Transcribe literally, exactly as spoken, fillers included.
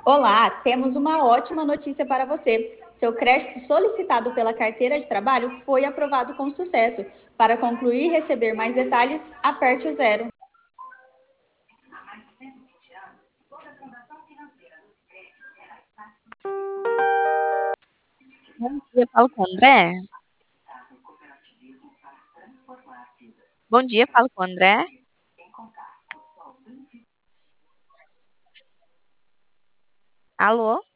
Olá, temos uma ótima notícia para você. Seu crédito solicitado pela carteira de trabalho foi aprovado com sucesso. Para concluir e receber mais detalhes, aperte o zero. Bom dia, falo com o André. Bom dia, falo com o André. Alô?